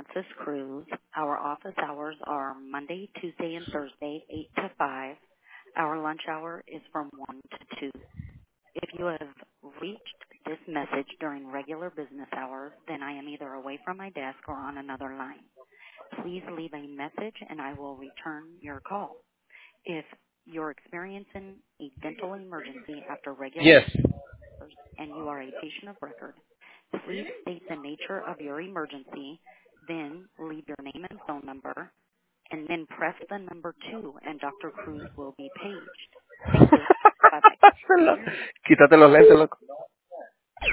Francis Cruz. Our office hours are Monday, Tuesday, and Thursday, 8 to 5. Our lunch hour is from 1 to 2. If you have reached this message during regular business hours, then I am either away from my desk or on another line. Please leave a message and I will return your call. If you're experiencing a dental emergency after regular Yes. hours and you are a patient of record, please state the nature of your emergency, then leave your name and phone number, and then press the number 2 and Dr. Cruz will be paged. Thank you. Bye-bye. Quítate los lentes, loco.